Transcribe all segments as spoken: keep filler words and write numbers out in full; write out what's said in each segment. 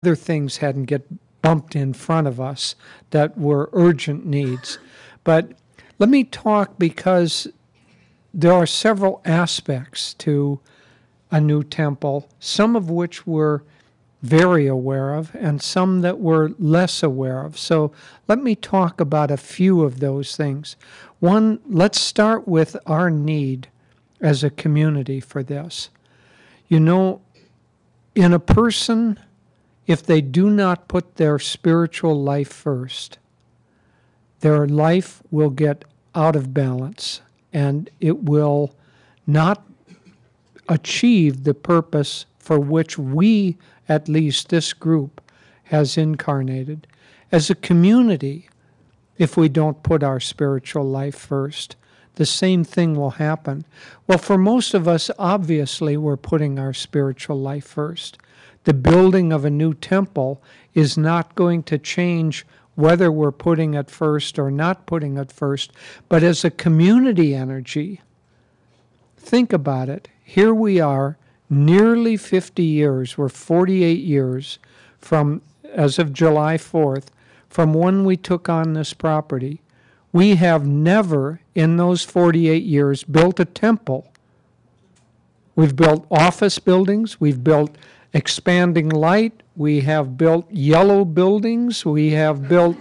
other things hadn't get bumped in front of us that were urgent needs. But let me talk, because there are several aspects to a new temple, some of which we're very aware of and some that we're less aware of. So let me talk about a few of those things. One, let's start with our need as a community for this. You know, in a person, if they do not put their spiritual life first, their life will get out of balance and it will not achieve the purpose for which we, at least this group, has incarnated. As a community, if we don't put our spiritual life first, the same thing will happen. Well, for most of us, obviously, we're putting our spiritual life first. The building of a new temple is not going to change whether we're putting it first or not putting it first. But as a community energy, think about it. Here we are, nearly fifty years, we're forty-eight years from, as of July fourth, from when we took on this property. We have never, in those forty-eight years, built a temple. We've built office buildings, we've built expanding light, we have built yellow buildings, we have built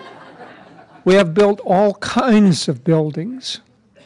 we have built all kinds of buildings.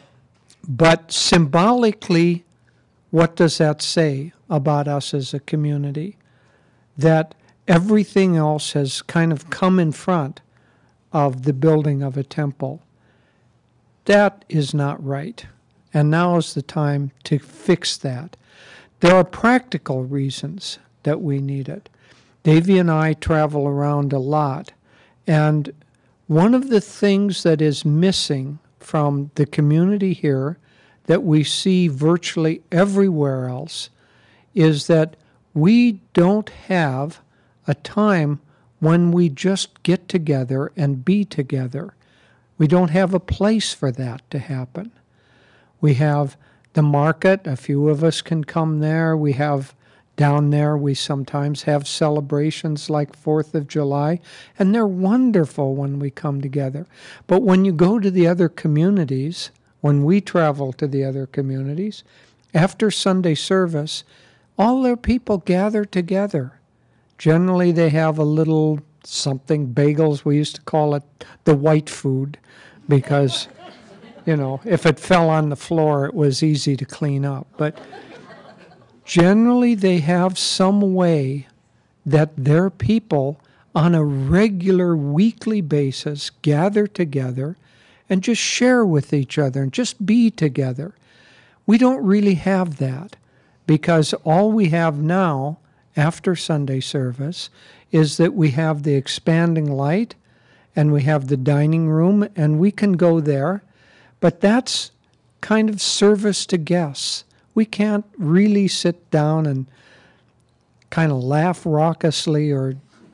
But symbolically, what does that say about us as a community? That everything else has kind of come in front of the building of a temple. That is not right. And now is the time to fix that. There are practical reasons that we need it. Davy and I travel around a lot, and one of the things that is missing from the community here that we see virtually everywhere else is that we don't have a time when we just get together and be together. We don't have a place for that to happen. We have the market, a few of us can come there. We have down there, we sometimes have celebrations like fourth of July, and they're wonderful when we come together. But when you go to the other communities, when we travel to the other communities, after Sunday service, all their people gather together. Generally, they have a little something, bagels, we used to call it the white food, because, you know, if it fell on the floor, it was easy to clean up. But generally, they have some way that their people, on a regular weekly basis, gather together and just share with each other and just be together. We don't really have that, because all we have now after Sunday service is that we have the expanding light and we have the dining room, and we can go there, but that's kind of service to guests. We can't really sit down and kind of laugh raucously or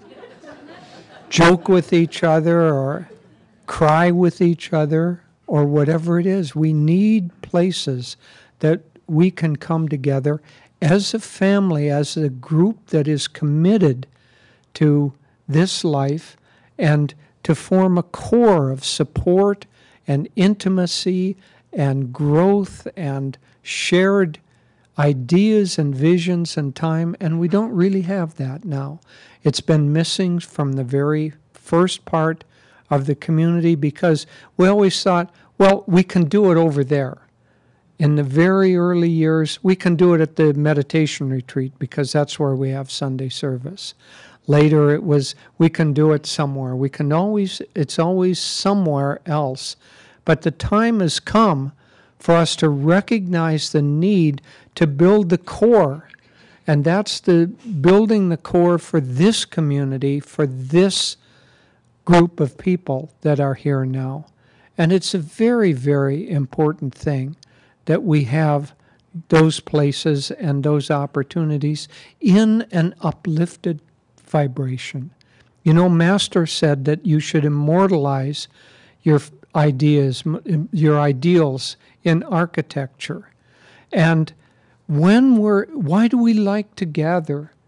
joke with each other or cry with each other or whatever it is. We need places that we can come together as a family, as a group that is committed to this life, and to form a core of support and intimacy and growth and shared ideas and visions and time, and we don't really have that now. It's been missing from the very first part of the community, because we always thought, well, we can do it over there. In the very early years, we can do it at the meditation retreat because that's where we have Sunday service. Later it was, we can do it somewhere. We can always, it's always somewhere else. But the time has come for us to recognize the need to build the core. And that's the building the core for this community, for this group of people that are here now. And it's a very, very important thing that we have those places and those opportunities in an uplifted vibration. You know, Master said that you should immortalize your ideas, your ideals in architecture. And when we're, why do we like to gather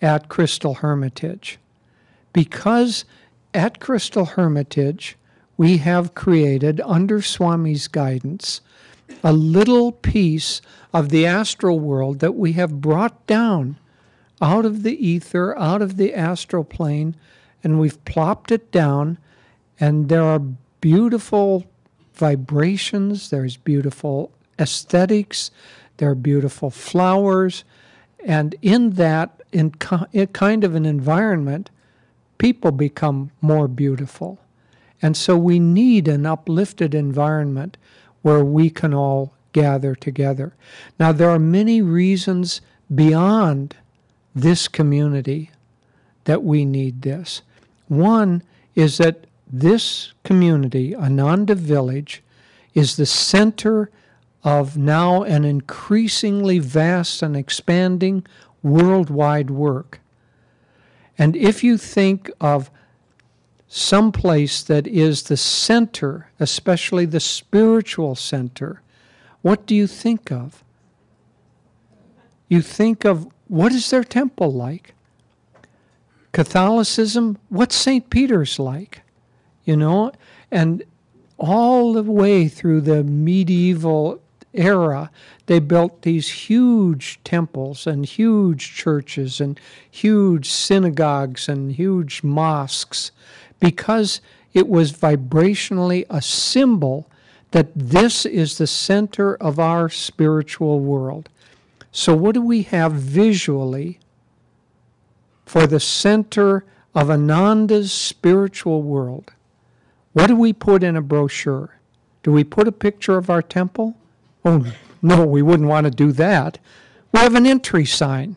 at Crystal Hermitage. Because at Crystal Hermitage, we have created, under Swami's guidance, a little piece of the astral world that we have brought down out of the ether, out of the astral plane, and we've plopped it down, and there are beautiful vibrations, there's beautiful aesthetics, there are beautiful flowers, and in that in kind of an environment, people become more beautiful. And so we need an uplifted environment where we can all gather together. Now, there are many reasons beyond this community that we need this. One is that this community, Ananda Village, is the center of now an increasingly vast and expanding worldwide work. And if you think of some place that is the center, especially the spiritual center, what do you think of? You think of, what is their temple like? Catholicism, what's Saint Peter's like? You know, and all the way through the medieval era, they built these huge temples and huge churches and huge synagogues and huge mosques, because it was vibrationally a symbol that this is the center of our spiritual world. So what do we have visually for the center of Ananda's spiritual world? What do we put in a brochure? Do we put a picture of our temple? Oh, no, we wouldn't want to do that. We have an entry sign.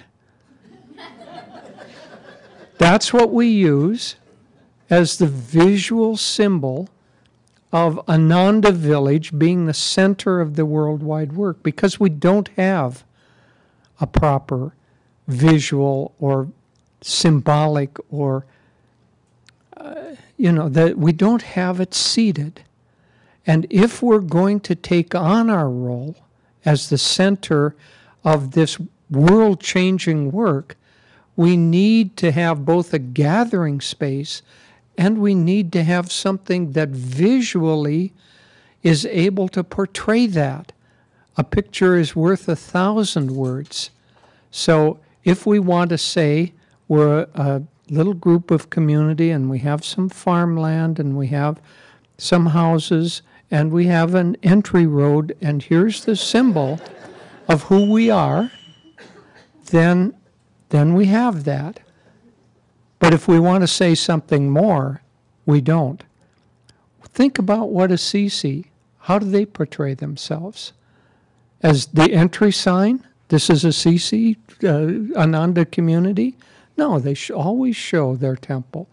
That's what we use as the visual symbol of Ananda Village being the center of the worldwide work, because we don't have a proper visual or symbolic or, uh, you know, that we don't have it seated. And if we're going to take on our role as the center of this world-changing work, we need to have both a gathering space and we need to have something that visually is able to portray that. A picture is worth a thousand words. So if we want to say we're a, a little group of community and we have some farmland and we have some houses and we have an entry road and here's the symbol of who we are, then, then we have that. But if we want to say something more, we don't. Think about what Assisi, how do they portray themselves? As the entry sign? This is Assisi, uh, Ananda community? No, they sh- always show their temple.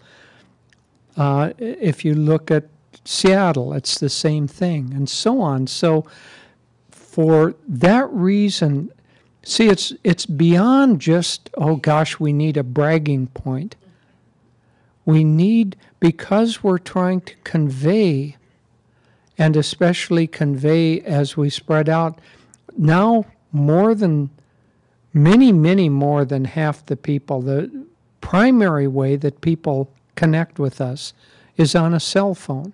Uh, if you look at Seattle, it's the same thing, and so on. So for that reason, see, it's it's beyond just, oh gosh, we need a bragging point. We need, because we're trying to convey, and especially convey as we spread out, now more than, many, many more than half the people, the primary way that people connect with us is on a cell phone.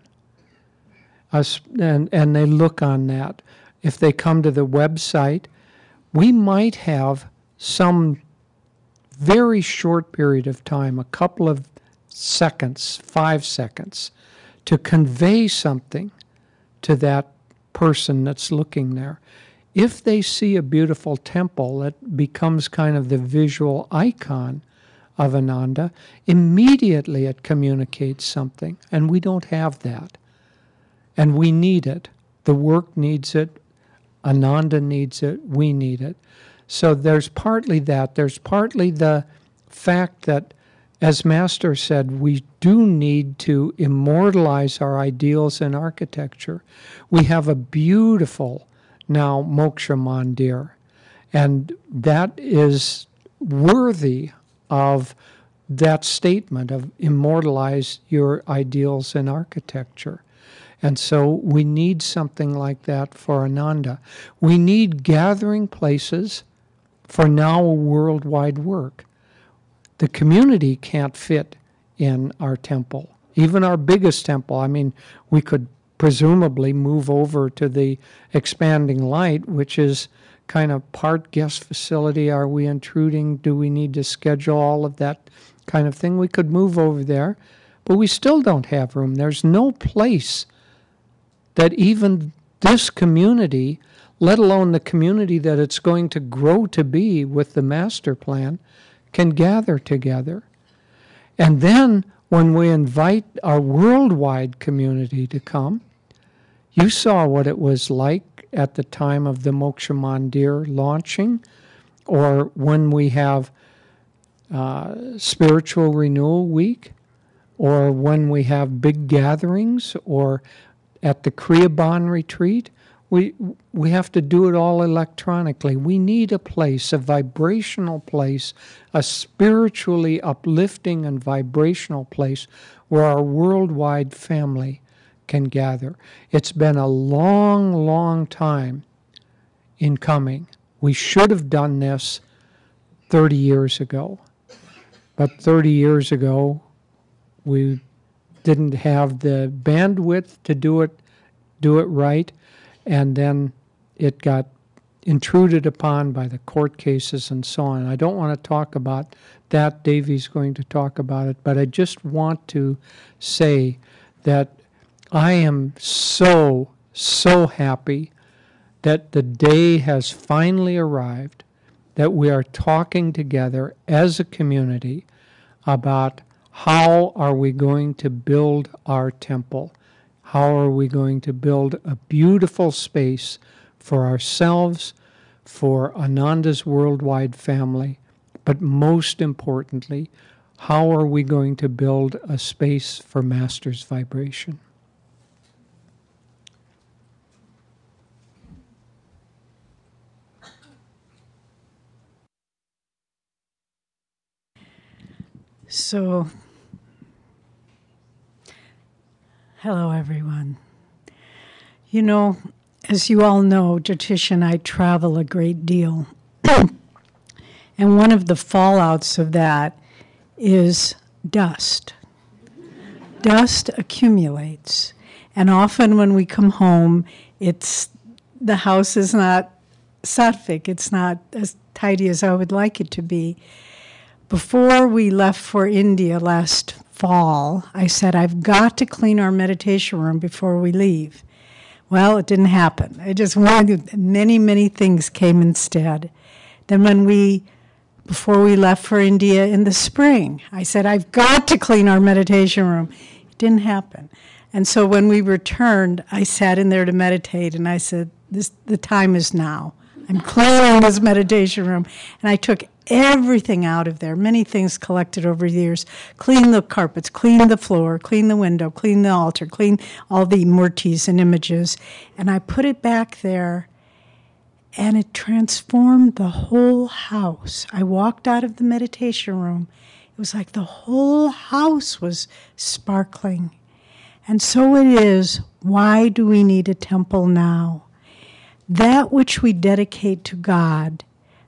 Us, and, and they look on that. If they come to the website, we might have some very short period of time, a couple of seconds, five seconds, to convey something to that person that's looking there. If they see a beautiful temple that becomes kind of the visual icon of Ananda, immediately it communicates something, and we don't have that. And we need it. The work needs it. Ananda needs it. We need it. So there's partly that. There's partly the fact that, as Master said, we do need to immortalize our ideals in architecture. We have a beautiful, now, Moksha Mandir, and that is worthy of that statement of immortalize your ideals in architecture. And so we need something like that for Ananda. We need gathering places for now worldwide work. the community can't fit in our temple, even our biggest temple. I mean, we could presumably move over to the expanding light, which is kind of part guest facility. Are we intruding? Do we need to schedule all of that kind of thing? We could move over there, but we still don't have room. There's no place that even this community, let alone the community that it's going to grow to be with the master plan, can gather together. And then when we invite our worldwide community to come, you saw what it was like at the time of the Moksha Mandir launching, or when we have uh, Spiritual Renewal Week, or when we have big gatherings, or at the Kriyaban retreat. We we have to do it all electronically. We need a place, a vibrational place, a spiritually uplifting and vibrational place where our worldwide family can gather. It's been a long, long time in coming. We should have done this thirty years ago. But thirty years ago, we didn't have the bandwidth to do it, do it right, and then it got intruded upon by the court cases and so on. I don't want to talk about that. Davey's going to talk about it, but I just want to say that I am so, so happy that the day has finally arrived, that we are talking together as a community about how are we going to build our temple. How are we going to build a beautiful space for ourselves, for Ananda's worldwide family, but most importantly, how are we going to build a space for Master's vibration? So, hello everyone. You know, as you all know, Jyotish and I travel a great deal. And one of the fallouts of that is dust. Dust accumulates. And often when we come home, it's the house is not sattvic. It's not as tidy as I would like it to be. Before we left for India last fall, I said, I've got to clean our meditation room before we leave. Well, it didn't happen. I just wanted, many, many things came instead. Then when we, before we left for India in the spring, I said, I've got to clean our meditation room. It didn't happen. And so when we returned, I sat in there to meditate, and I said, "This, the time is now. I'm clearing this meditation room." And I took everything out of there, many things collected over the years. Clean the carpets, clean the floor, clean the window, clean the altar, clean all the murtis and images. And I put it back there, and it transformed the whole house. I walked out of the meditation room. It was like the whole house was sparkling. And so it is, why do we need a temple now? That which we dedicate to God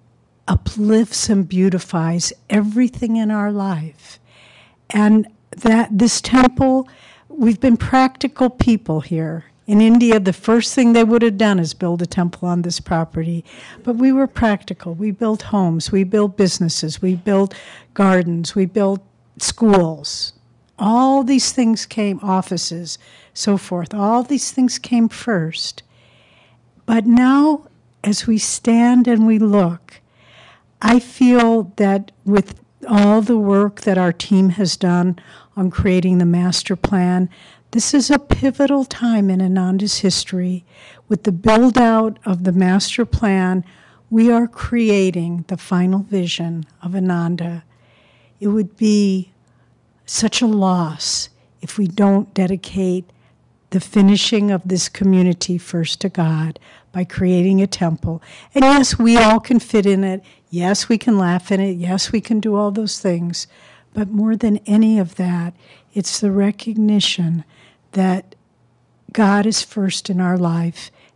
uplifts and beautifies everything in our life. And that this temple, we've been practical people here. In India, the first thing they would have done is build a temple on this property. But we were practical. We built homes, we built businesses, we built gardens, we built schools. All these things came, offices, so forth. All these things came first. But now, as we stand and we look, I feel that with all the work that our team has done on creating the master plan, this is a pivotal time in Ananda's history. With the build-out of the master plan, we are creating the final vision of Ananda. It would be such a loss if we don't dedicate the finishing of this community first to God by creating a temple. And yes, we all can fit in it. Yes, we can laugh in it. Yes, we can do all those things. But more than any of that, it's the recognition that God is first in our life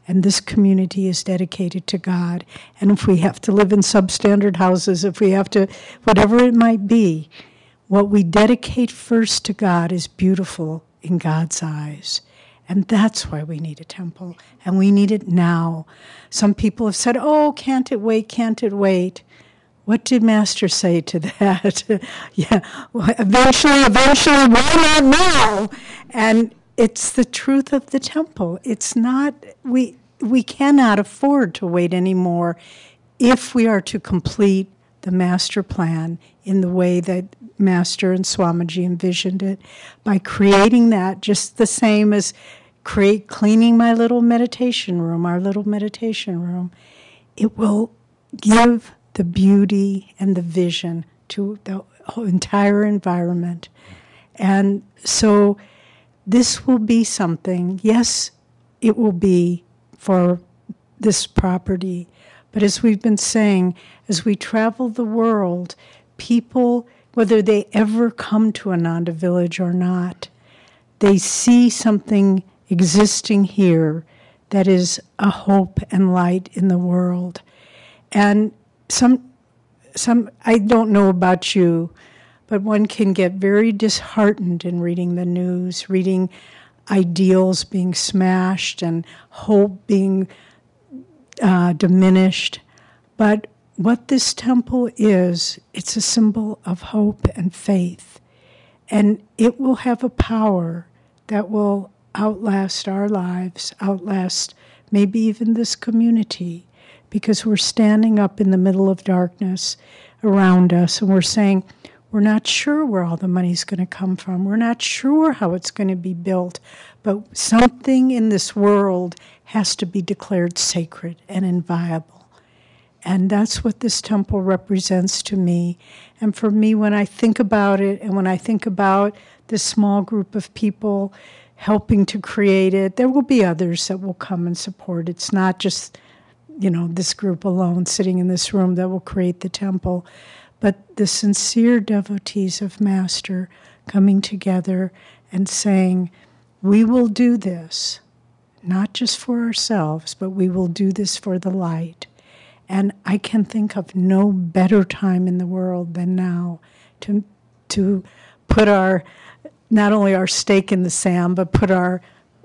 And this community is dedicated to God. And if we have to live in substandard houses, if we have to, whatever it might be, what we dedicate first to God is beautiful in God's eyes. And that's why we need a temple. And we need it now. Some people have said, oh, can't it wait, can't it wait? What did Master say to that? yeah, well, eventually, eventually, why not now? And it's the truth of the temple. It's not, we we cannot afford to wait anymore if we are to complete the master plan in the way that Master and Swamiji envisioned it, by creating that just the same as create cleaning my little meditation room, our little meditation room. It will give the beauty and the vision to the whole entire environment. And so this will be something, yes, it will be for this property, but as we've been saying, as we travel the world, people, whether they ever come to Ananda Village or not, they see something existing here that is a hope and light in the world. And some, some I don't know about you, but one can get very disheartened in reading the news, reading ideals being smashed and hope being uh, diminished. But what this temple is, it's a symbol of hope and faith. And it will have a power that will outlast our lives, outlast maybe even this community, because we're standing up in the middle of darkness around us and we're saying, we're not sure where all the money's going to come from. We're not sure how it's going to be built. But something in this world has to be declared sacred and inviolable. And that's what this temple represents to me. And for me, when I think about it, and when I think about this small group of people helping to create it, there will be others that will come and support. It's not just, you know, this group alone sitting in this room that will create the temple, but the sincere devotees of Master coming together and saying, we will do this, not just for ourselves, but we will do this for the light. And I can think of no better time in the world than now to to put our, not only our stake in the sand, but put our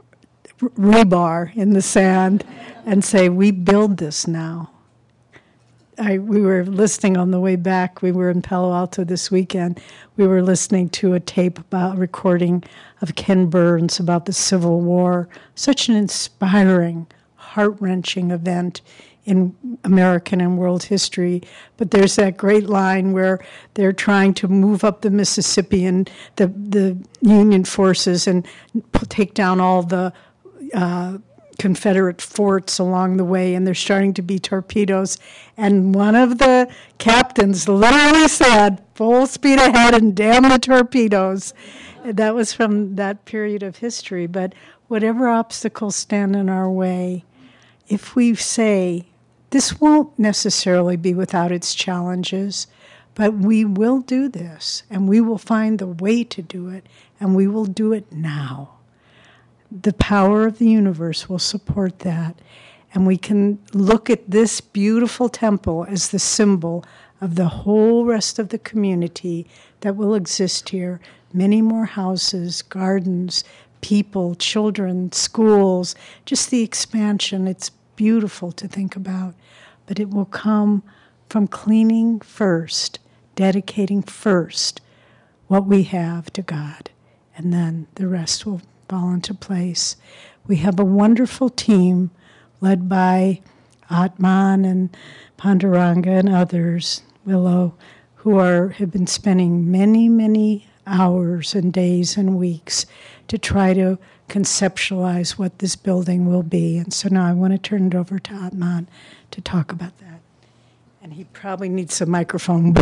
rebar in the sand and say, we build this now. I, we were listening on the way back. We were in Palo Alto this weekend. We were listening to a tape about a recording of Ken Burns about the Civil War. Such an inspiring, heart-wrenching event in American and world history. But there's that great line where they're trying to move up the Mississippi and the, the Union forces and take down all the uh, Confederate forts along the way, and there's starting to be torpedoes. And one of the captains literally said, full speed ahead and damn the torpedoes. And that was from that period of history. But whatever obstacles stand in our way, if we say, this won't necessarily be without its challenges, but we will do this, and we will find the way to do it, and we will do it now. The power of the universe will support that. And we can look at this beautiful temple as the symbol of the whole rest of the community that will exist here. Many more houses, gardens, people, children, schools, just the expansion. It's beautiful to think about. But it will come from cleaning first, dedicating first what we have to God. And then the rest will fall into place. We have a wonderful team led by Atman and Panduranga and others, Willow, who are have been spending many, many hours and days and weeks to try to conceptualize what this building will be. And so now I want to turn it over to Atman to talk about that. And he probably needs a microphone.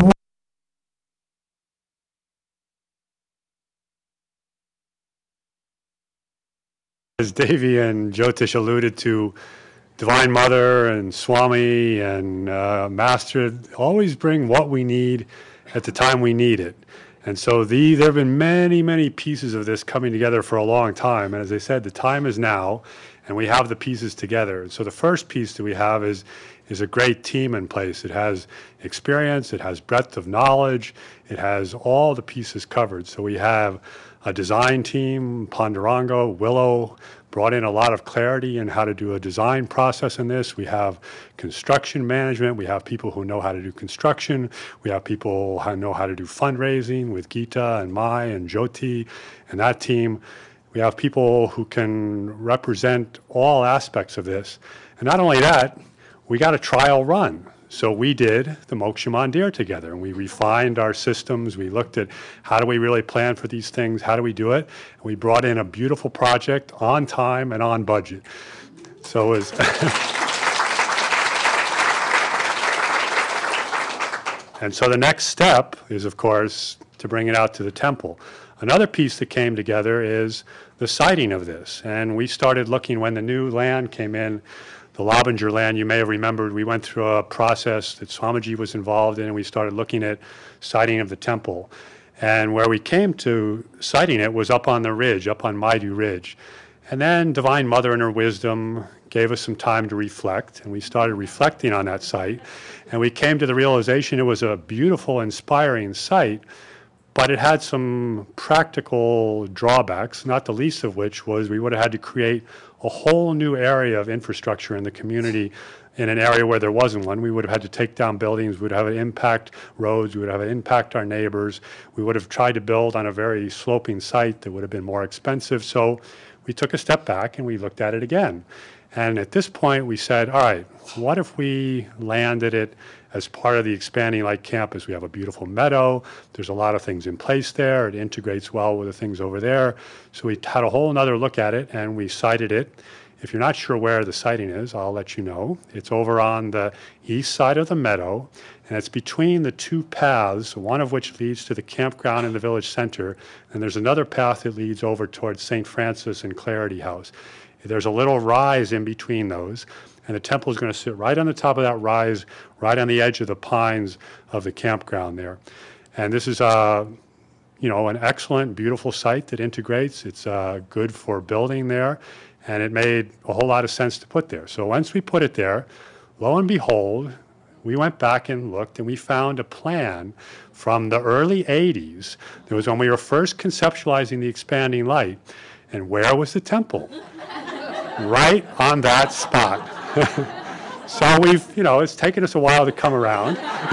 As Devi and Jyotish alluded to, Divine Mother and Swami and uh, Master always bring what we need at the time we need it. And so the, there have been many, many pieces of this coming together for a long time. And as I said, the time is now. and we have the pieces together. And so the first piece that we have is is a great team in place. It has experience, it has breadth of knowledge, it has all the pieces covered. So we have a design team, Ponderango, Willow, brought in a lot of clarity in how to do a design process in this. We have construction management. We have people who know how to do construction. We have people who know how to do fundraising with Geeta and Mai and Jyoti and that team. We have people who can represent all aspects of this. And not only that, we got a trial run. So we did the Moksha Mandir together, and we refined our systems. We looked at how do we really plan for these things, how do we do it, and we brought in a beautiful project on time and on budget. So it was and so the next step is, of course, to bring it out to the temple. Another piece that came together is the siting of this, and we started looking when the new land came in. The Labinger land, you may have remembered, we went through a process that Swamiji was involved in, and we started looking at siting of the temple. And where we came to siting it was up on the ridge, up on Maidu Ridge. And then Divine Mother in her wisdom gave us some time to reflect, and we started reflecting on that site. And we came to the realization it was a beautiful, inspiring site, but it had some practical drawbacks, not the least of which was we would have had to create a whole new area of infrastructure in the community in an area where there wasn't one. We would have had to take down buildings, we would have it impact roads, we would have it impact our neighbors. We would have tried to build on a very sloping site that would have been more expensive. So we took a step back and we looked at it again. And at this point we said, all right, what if we landed it as part of the Expanding Light campus? We have a beautiful meadow. There's a lot of things in place there. It integrates well with the things over there. So we had a whole nother look at it, and we sited it. If you're not sure where the siting is, I'll let you know. It's over on the east side of the meadow, and it's between the two paths, one of which leads to the campground in the village center, and there's another path that leads over towards Saint Francis and Clarity House. There's a little rise in between those, and the temple is going to sit right on the top of that rise, right on the edge of the pines of the campground there. And this is a, you know, an excellent, beautiful site that integrates. It's uh, good for building there, and it made a whole lot of sense to put there. So once we put it there, lo and behold, we went back and looked, and we found a plan from the early eighties. That was when we were first conceptualizing the Expanding Light. And where was the temple? Right on that spot. So we've, you know, it's taken us a while to come around,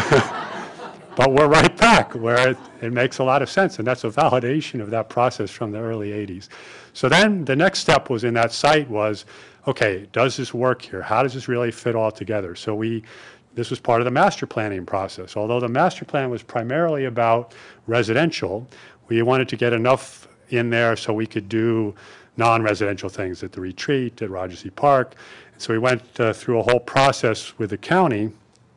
but we're right back where it, it makes a lot of sense, and that's a validation of that process from the early eighties. So then the next step was in that site was, okay, does this work here? How does this really fit all together? So we, this was part of the master planning process. Although the master plan was primarily about residential, we wanted to get enough in there so we could do non-residential things at the retreat, at Rajarsi Park. So we went uh, through a whole process with the county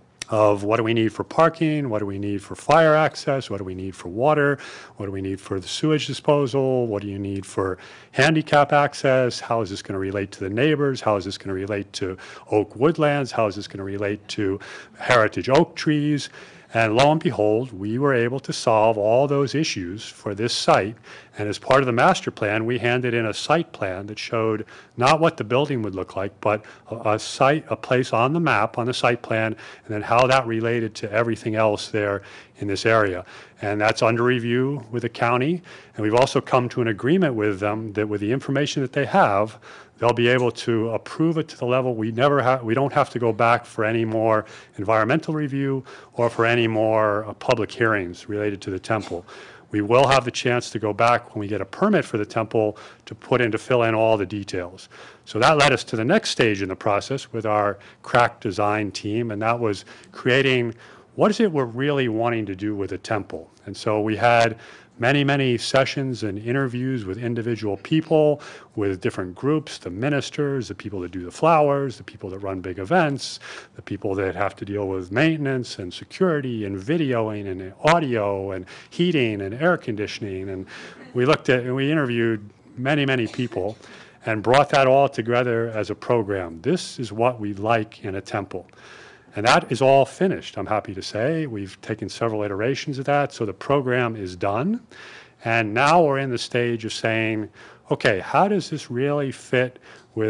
of what do we need for parking, what do we need for fire access, what do we need for water, what do we need for the sewage disposal, what do you need for handicap access, how is this going to relate to the neighbors, how is this going to relate to oak woodlands, how is this going to relate to heritage oak trees. And lo and behold, we were able to solve all those issues for this site. And as part of the master plan, we handed in a site plan that showed not what the building would look like, but a, a site, a place on the map, on the site plan, and then how that related to everything else there in this area. And that's under review with the county. And we've also come to an agreement with them that with the information that they have, they'll be able to approve it to the level we never have, we don't have to go back for any more environmental review or for any more uh, public hearings related to the temple. We will have the chance to go back when we get a permit for the temple to put in, to fill in all the details. So that led us to the next stage in the process with our crack design team, and that was creating what is it we're really wanting to do with the temple. And so we had many, many sessions and interviews with individual people, with different groups, the ministers, the people that do the flowers, the people that run big events, the people that have to deal with maintenance and security and videoing and audio and heating and air conditioning. And we looked at and we interviewed many, many people and brought that all together as a program. This is what we like in a temple. And that is all finished, I'm happy to say. We've taken several iterations of that, so the program is done. And now we're in the stage of saying, okay, how does this really fit with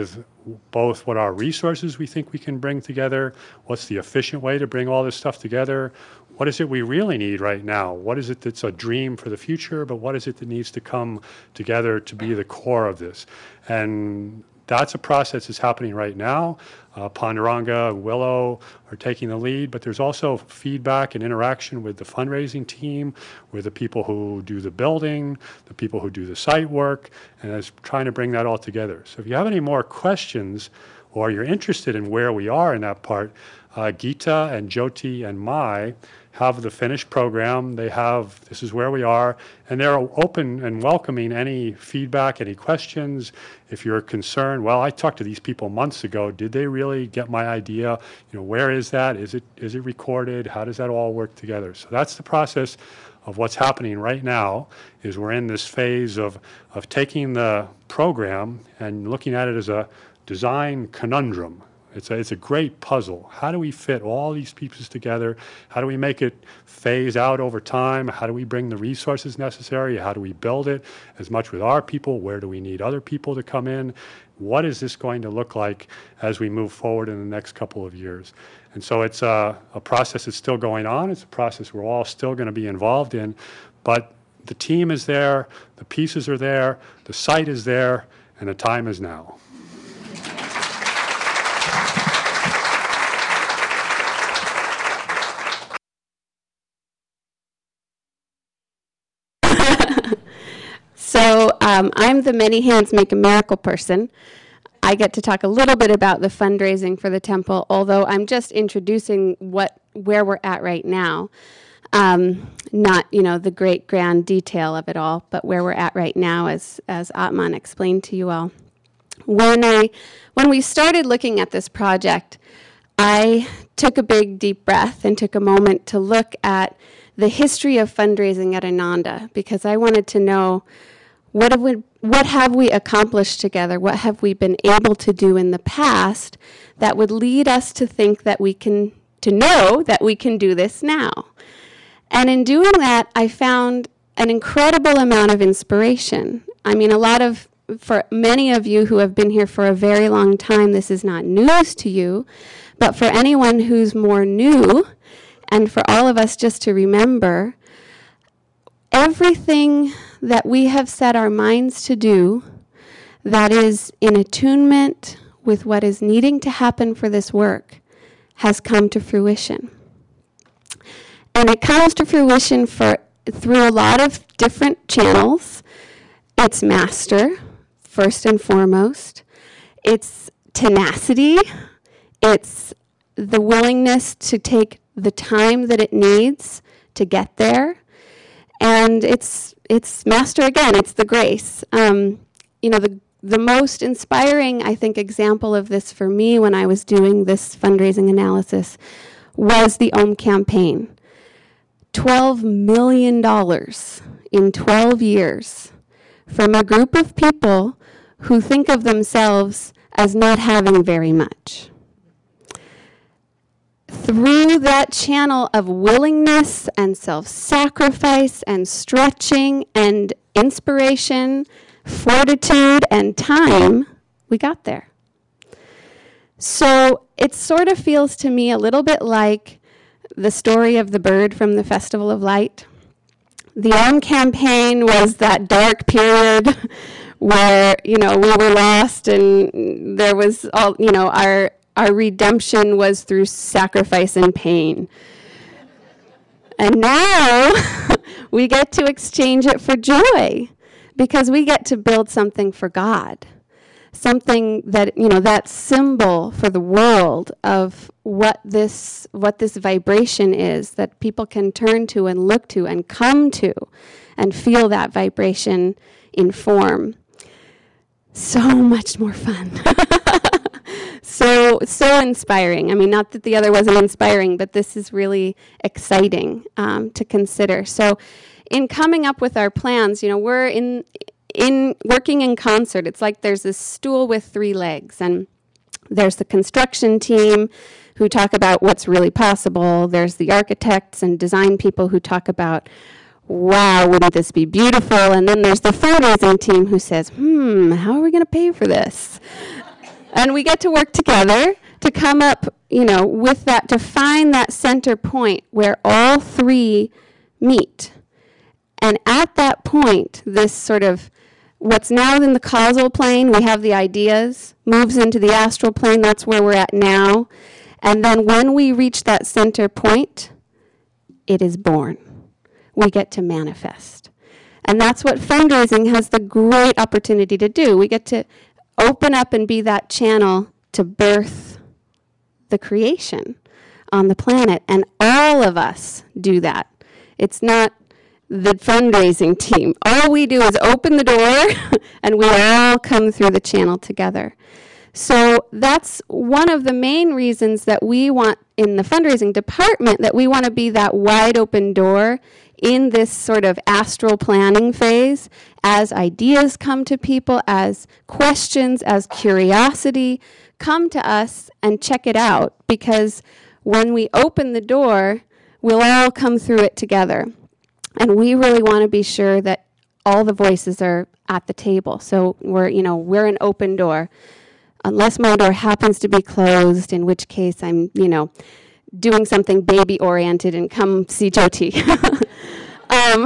both what our resources we think we can bring together, what's the efficient way to bring all this stuff together, what is it we really need right now, what is it that's a dream for the future, but what is it that needs to come together to be the core of this. And that's a process that's happening right now. Uh, Panduranga and Willow are taking the lead, but there's also feedback and interaction with the fundraising team, with the people who do the building, the people who do the site work, and it's trying to bring that all together. So if you have any more questions or you're interested in where we are in that part, uh, Geeta and Jyoti and Mai have the finished program. They have, this is where we are, and they're open and welcoming any feedback, any questions. If you're concerned, well, I talked to these people months ago. Did they really get my idea? You know, where is that? Is it is it recorded? How does that all work together? So that's the process of what's happening right now, is we're in this phase of, of taking the program and looking at it as a design conundrum. It's a, it's a great puzzle. How do we fit all these pieces together? How do we make it phase out over time? How do we bring the resources necessary? How do we build it as much with our people? Where do we need other people to come in? What is this going to look like as we move forward in the next couple of years? And so it's a, a process that's still going on. It's a process we're all still going to be involved in. But the team is there, the pieces are there, the site is there, and the time is now. So um, I'm the Many Hands Make a Miracle person. I get to talk a little bit about the fundraising for the temple, although I'm just introducing what where we're at right now. Um, not, you know, the great grand detail of it all, but where we're at right now, as as Atman explained to you all. When I when we started looking at this project, I took a big deep breath and took a moment to look at the history of fundraising at Ananda, because I wanted to know, what have we, what have we accomplished together? What have we been able to do in the past that would lead us to think that we can, to know that we can do this now? And in doing that, I found an incredible amount of inspiration. I mean, a lot of, for many of you who have been here for a very long time, this is not news to you, but for anyone who's more new, and for all of us just to remember, everything that we have set our minds to do that is in attunement with what is needing to happen for this work has come to fruition. And it comes to fruition for through a lot of different channels. It's master, first and foremost. It's tenacity. It's the willingness to take the time that it needs to get there. And it's it's master again, it's the grace. Um, you know, the the most inspiring, I think, example of this for me when I was doing this fundraising analysis was the Om campaign. twelve million dollars in twelve years from a group of people who think of themselves as not having very much. Through that channel of willingness and self-sacrifice and stretching and inspiration, fortitude and time, we got there. So it sort of feels to me a little bit like the story of the bird from the Festival of Light. The Om campaign was that dark period where, you know, we were lost and there was all, you know, our Our redemption was through sacrifice and pain. And now we get to exchange it for joy, because we get to build something for God. Something that, you know, that symbol for the world of what this what this vibration is, that people can turn to and look to and come to and feel that vibration in form. So much more fun. So, so inspiring. I mean, not that the other wasn't inspiring, but this is really exciting um, to consider. So in coming up with our plans, you know, we're in in working in concert. It's like there's this stool with three legs, and there's the construction team who talk about what's really possible. There's the architects and design people who talk about, wow, wouldn't this be beautiful? And then there's the fundraising team who says, hmm, how are we going to pay for this? And we get to work together to come up, you know, with that, to find that center point where all three meet. And at that point, this sort of, what's now in the causal plane, we have the ideas, moves into the astral plane, that's where we're at now. And then when we reach that center point, it is born. We get to manifest. And that's what fundraising has the great opportunity to do. We get to open up and be that channel to birth the creation on the planet. And all of us do that. It's not the fundraising team. All we do is open the door and we all come through the channel together. So that's one of the main reasons that we want in the fundraising department, that we want to be that wide open door in this sort of astral planning phase, as ideas come to people, as questions, as curiosity come to us, and check it out. Because when we open the door, we'll all come through it together. And we really want to be sure that all the voices are at the table. So we're, you know, we're an open door. Unless my door happens to be closed, in which case I'm, you know, doing something baby-oriented and come see Jyoti. um,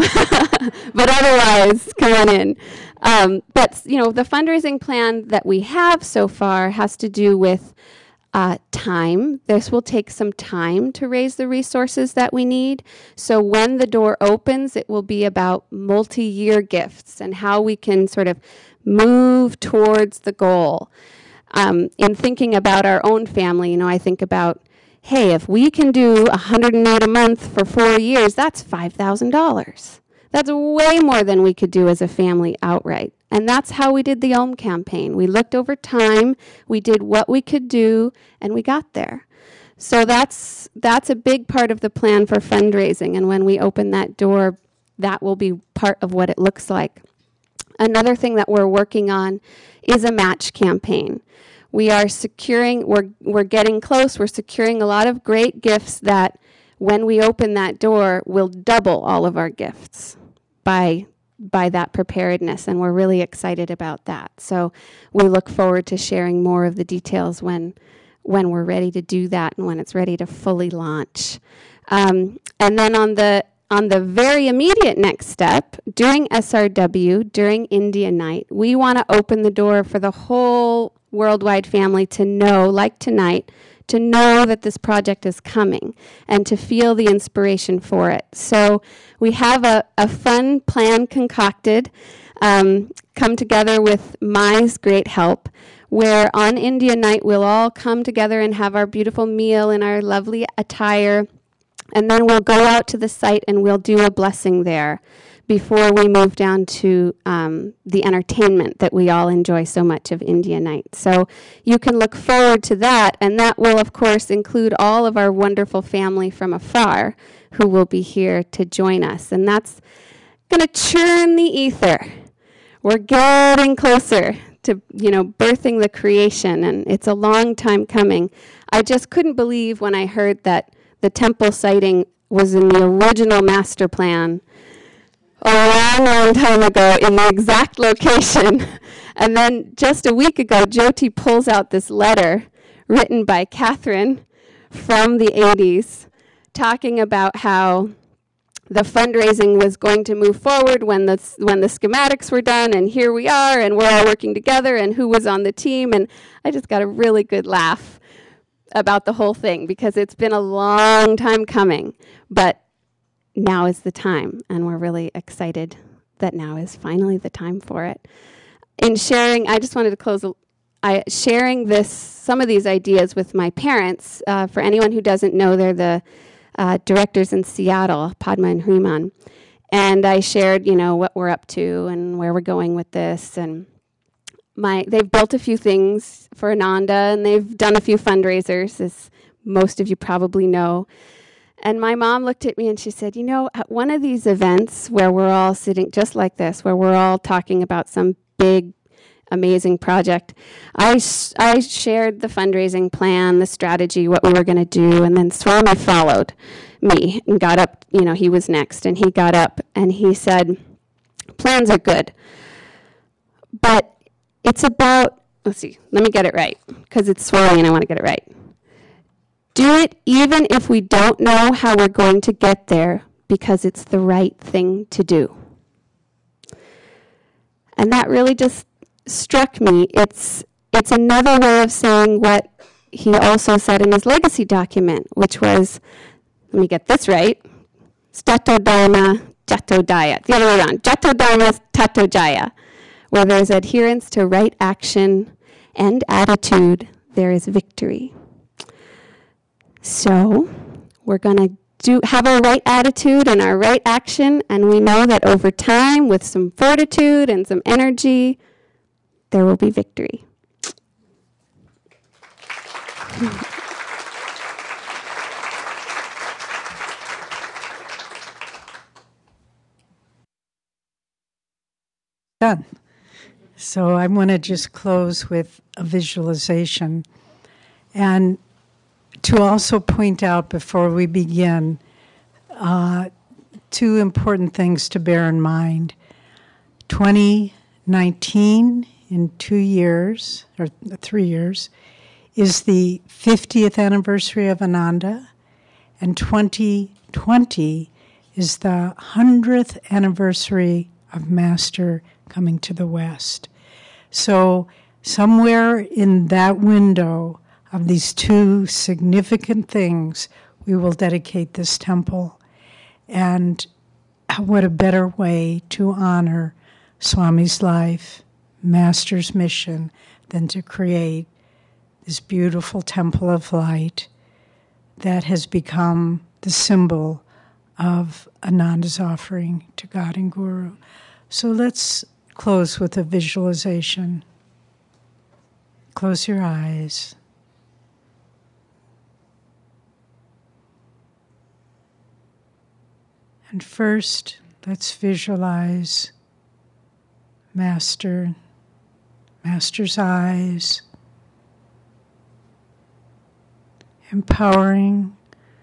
but otherwise, come on in. Um, but, you know, the fundraising plan that we have so far has to do with uh, time. This will take some time to raise the resources that we need. So when the door opens, it will be about multi-year gifts and how we can sort of move towards the goal. Um, in thinking about our own family, you know, I think about, hey, if we can do one hundred eight a month for four years, that's five thousand dollars. That's way more than we could do as a family outright. And that's how we did the Om campaign. We looked over time, we did what we could do, and we got there. So that's that's a big part of the plan for fundraising. And when we open that door, that will be part of what it looks like. Another thing that we're working on is a match campaign. We are securing, we're, we're getting close, we're securing a lot of great gifts that when we open that door will double all of our gifts by, by that preparedness, and we're really excited about that. So we look forward to sharing more of the details when, when we're ready to do that and when it's ready to fully launch. Um, and then on the On the very immediate next step, during S R W, during India Night, we want to open the door for the whole worldwide family to know, like tonight, to know that this project is coming and to feel the inspiration for it. So we have a, a fun plan concocted, um, come together with Mai's great help, where on India Night we'll all come together and have our beautiful meal in our lovely attire. And then we'll go out to the site and we'll do a blessing there before we move down to um, the entertainment that we all enjoy so much of India Night. So you can look forward to that, and that will, of course, include all of our wonderful family from afar who will be here to join us. And that's going to churn the ether. We're getting closer to, you know, birthing the creation, and it's a long time coming. I just couldn't believe when I heard that the temple siting was in the original master plan a long, long time ago in the exact location. And then just a week ago, Jyoti pulls out this letter written by Catherine from the eighties talking about how the fundraising was going to move forward when the, when the schematics were done, and here we are, and we're all working together, and who was on the team. And I just got a really good laugh about the whole thing, because it's been a long time coming, but now is the time, and we're really excited that now is finally the time for it. In sharing, I just wanted to close, I, sharing this, some of these ideas with my parents. Uh, for anyone who doesn't know, they're the uh, directors in Seattle, Padma and Hriman, and I shared, you know, what we're up to and where we're going with this, and My, they've built a few things for Ananda, and they've done a few fundraisers, as most of you probably know. And my mom looked at me and she said, you know, at one of these events where we're all sitting just like this, where we're all talking about some big, amazing project, I, sh- I shared the fundraising plan, the strategy, what we were going to do, and then Swami followed me and got up, you know, he was next, and he got up and he said, plans are good, but it's about let's see, let me get it right, because it's swirling and I want to get it right. Do it even if we don't know how we're going to get there, because it's the right thing to do. And that really just struck me. It's it's another way of saying what he also said in his legacy document, which was, let me get this right, Tato Dharma, Jato Jaya. The other way around, Jato Dharma, Tato Jaya. Where there's adherence to right action and attitude, there is victory. So we're going to do have our right attitude and our right action, and we know that over time, with some fortitude and some energy, there will be victory. Done. So I want to just close with a visualization, and to also point out before we begin uh, two important things to bear in mind. twenty nineteen, in two years, or three years, is the fiftieth anniversary of Ananda, and twenty twenty is the hundredth anniversary of Master coming to the West. So somewhere in that window of these two significant things, we will dedicate this temple. And what a better way to honor Swami's life, Master's mission, than to create this beautiful temple of light that has become the symbol of Ananda's offering to God and Guru. So let's close with a visualization. Close your eyes. And first, let's visualize Master, Master's eyes, empowering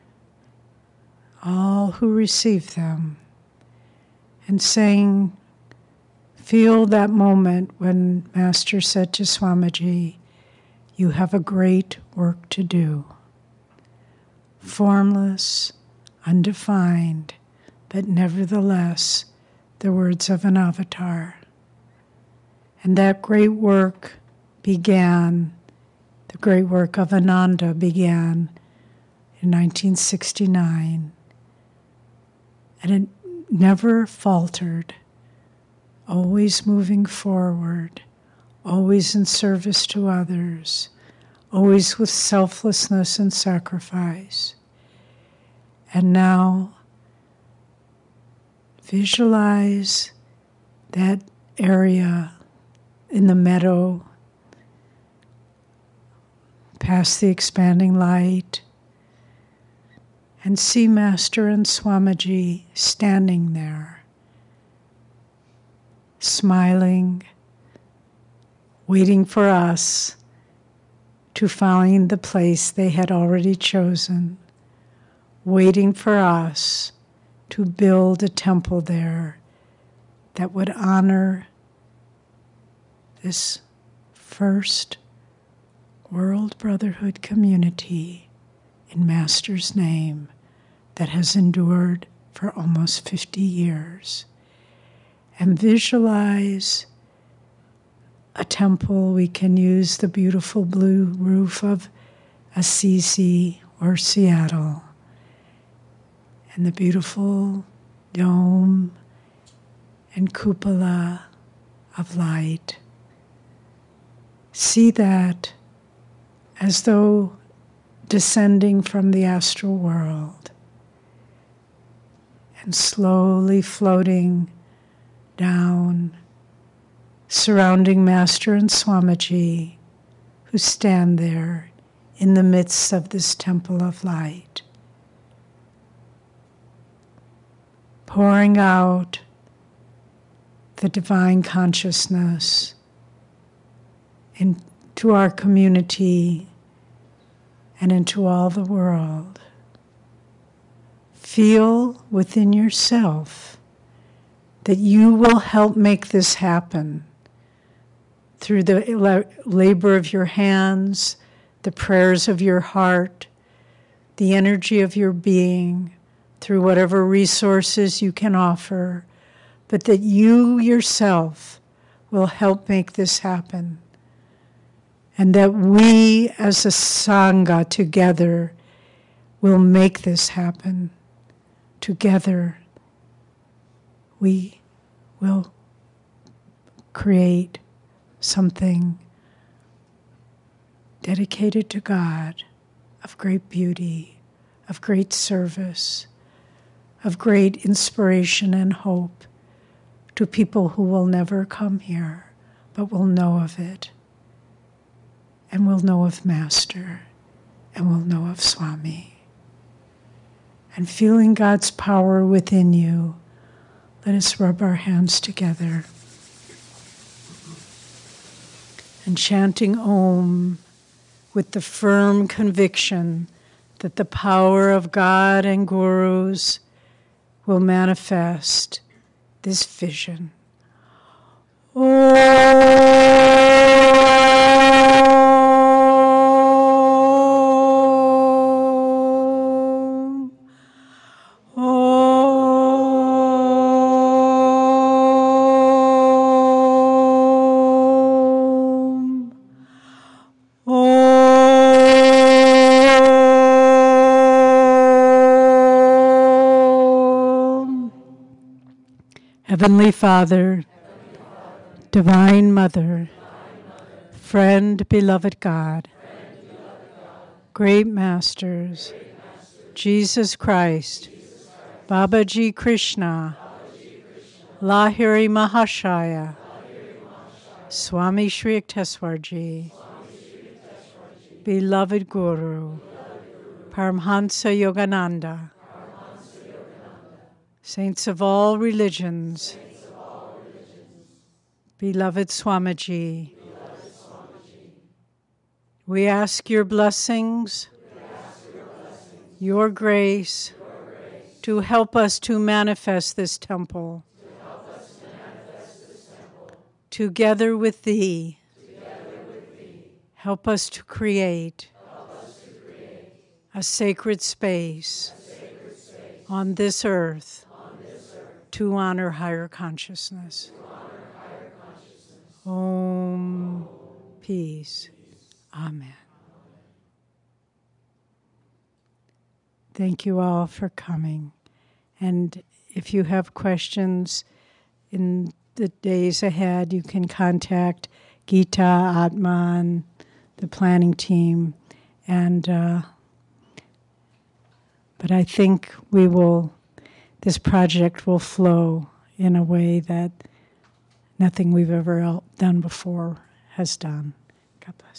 all who receive them, and saying, feel that moment when Master said to Swamiji, you have a great work to do. Formless, undefined, but nevertheless, the words of an avatar. And that great work began, the great work of Ananda began in nineteen sixty-nine. And it never faltered, always moving forward, always in service to others, always with selflessness and sacrifice. And now, visualize that area in the meadow, past the expanding light, and see Master and Swamiji standing there, smiling, waiting for us to find the place they had already chosen, waiting for us to build a temple there that would honor this first World Brotherhood community in Master's name that has endured for almost fifty years. And visualize a temple. We can use the beautiful blue roof of Assisi or Seattle, and the beautiful dome and cupola of light. See that as though descending from the astral world and slowly floating down, surrounding Master and Swamiji, who stand there in the midst of this temple of light, pouring out the divine consciousness into our community and into all the world. Feel within yourself that you will help make this happen, through the la- labor of your hands, the prayers of your heart, the energy of your being, through whatever resources you can offer, but that you yourself will help make this happen. And that we as a Sangha together will make this happen. Together we will create something dedicated to God, of great beauty, of great service, of great inspiration and hope to people who will never come here, but will know of it, and will know of Master, and will know of Swami. And feeling God's power within you, let us rub our hands together and chanting Om with the firm conviction that the power of God and gurus will manifest this vision. Om. Om. Om. Heavenly Father, Divine Mother, Friend, beloved God, Great Masters, Jesus Christ, Babaji Krishna, Lahiri Mahashaya, Swami Shri Yukteswarji, beloved Guru, Paramhansa Yogananda, saints of all religions, beloved Swamiji, we ask your blessings, your grace, to help us to manifest this temple, together with thee. Help us to create a sacred space on this earth to honor higher consciousness. Om. Peace. Amen. Thank you all for coming. And if you have questions in the days ahead, you can contact Gita, Atman, the planning team. And uh, but I think we will, this project will flow in a way that nothing we've ever done before has done. God bless.